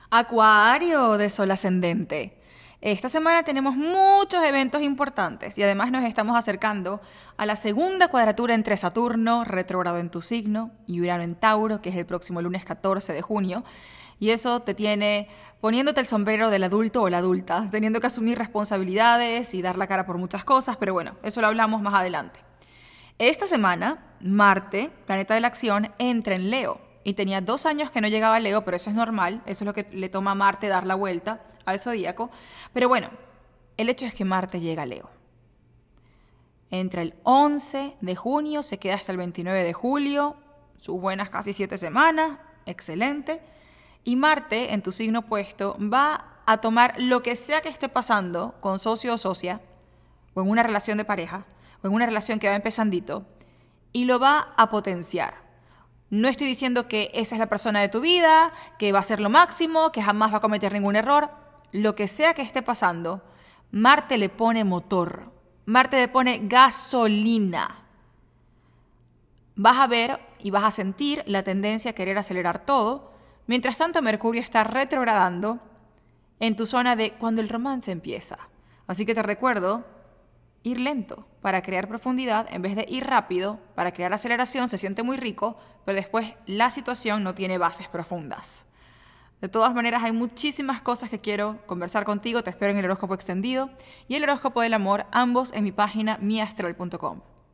Acuario de Sol ascendente. Esta semana tenemos muchos eventos importantes y además nos estamos acercando a la segunda cuadratura entre Saturno, retrógrado en tu signo, y Urano en Tauro, que es el próximo lunes 14 de junio. Y eso te tiene poniéndote el sombrero del adulto o la adulta, teniendo que asumir responsabilidades y dar la cara por muchas cosas, pero bueno, eso lo hablamos más adelante. Esta semana, Marte, planeta de la acción, entra en Leo. Y tenía 2 años que no llegaba a Leo, pero eso es normal, eso es lo que le toma a Marte dar la vuelta al zodíaco. Pero bueno, el hecho es que Marte llega a Leo. Entra el 11 de junio, se queda hasta el 29 de julio, sus buenas casi 7 semanas, excelente. Y Marte, en tu signo opuesto, va a tomar lo que sea que esté pasando con socio o socia, o en una relación de pareja, o en una relación que va empezandito, y lo va a potenciar. No estoy diciendo que esa es la persona de tu vida, que va a ser lo máximo, que jamás va a cometer ningún error. Lo que sea que esté pasando, Marte le pone motor, Marte le pone gasolina. Vas a ver y vas a sentir la tendencia a querer acelerar todo. Mientras tanto, Mercurio está retrogradando en tu zona de cuando el romance empieza. Así que te recuerdo ir lento para crear profundidad en vez de ir rápido para crear aceleración. Se siente muy rico, pero después la situación no tiene bases profundas. De todas maneras, hay muchísimas cosas que quiero conversar contigo. Te espero en el horóscopo extendido y el horóscopo del amor, ambos en mi página miastral.com.